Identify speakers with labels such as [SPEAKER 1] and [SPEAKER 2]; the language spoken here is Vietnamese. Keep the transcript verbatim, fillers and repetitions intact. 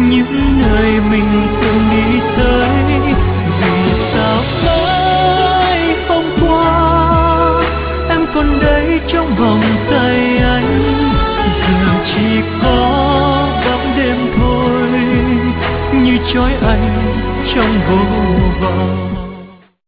[SPEAKER 1] những nơi mình từng đi tới. Vì sao tới hôm qua em còn đây trong vòng tay anh, giờ chỉ có bóng đêm thôi như trói anh trong vô